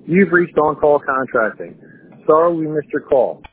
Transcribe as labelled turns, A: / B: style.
A: You've reached On Call Contracting. Sorry we missed your call.